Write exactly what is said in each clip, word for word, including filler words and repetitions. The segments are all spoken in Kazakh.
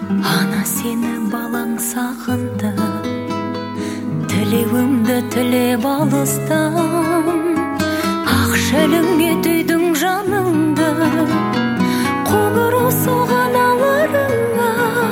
Ана сені балаң сағынды, тілеуімді тілеп алыстан. Ақ шәліңе түйдің жаныңды, қоңырау соған аларыңа.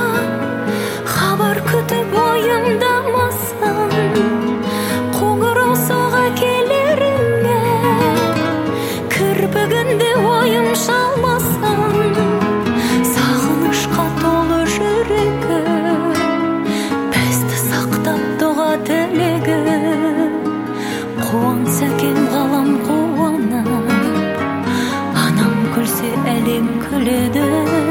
Хабар күтіп ойымдамасың, қоңырау соға келеріңе. Кірпігінде ойым шалмасың, сағынышқа толы жүрегі. Бізді сақтап дұға тілегі, қуан сәкем ғалам қуанып. Анам күлсе әлем күледі,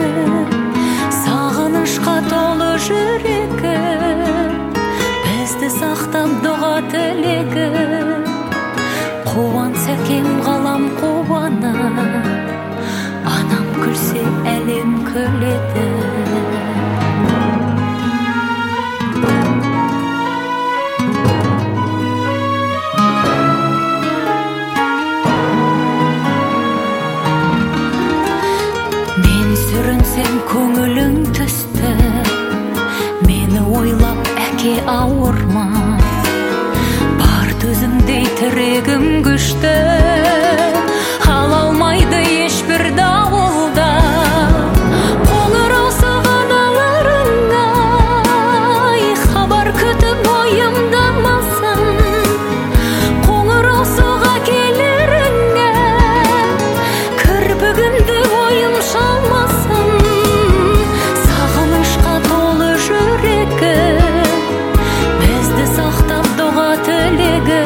сағынышқа толы жүрегі. Бізді сақтап дұға тілегі, қуан сәкем ғалам қуанып. Анам күлсе әлем күледі. Мен сүрінсем көңілің түсті, мені ойлап әке ауырма. Бар төзімдей тірегім күшті, ала алмайды ешбір дауылда. Қоңырау соған аларыңа, хабар күтіп ойымдамасың. Қоңырау соға келеріңе, кірпігінде ойым шалмасың. Сағынышқа толы жүрегі, бізді сақтап дұға тілегі.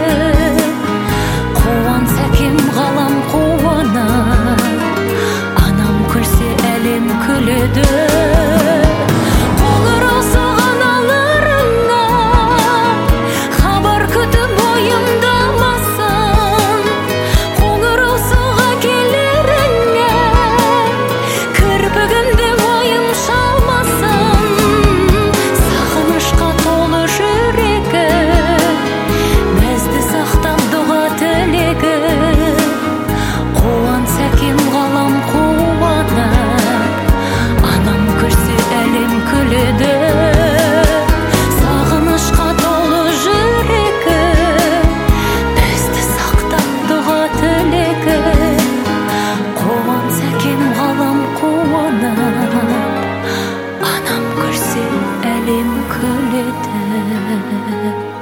Қуан сәкем ғалам қуанып, анам күлсе әлем күледі. Қоңырау соған аларыңа, хабар күтіп ойымдамасың. Қоңырау соға келеріңе, кірпігінде ойым шалмасың. Сағынышқа толы жүрегі, бізді сақтап дұға тілегі. Қуан сәкем ғалам қуанып, анам күлсе әлем күледі. Сағынышқа толы жүрегі, бізді сақтап дұға тілегі. Қуан сәкем ғалам қуанып, анам күлсе әлем күледі.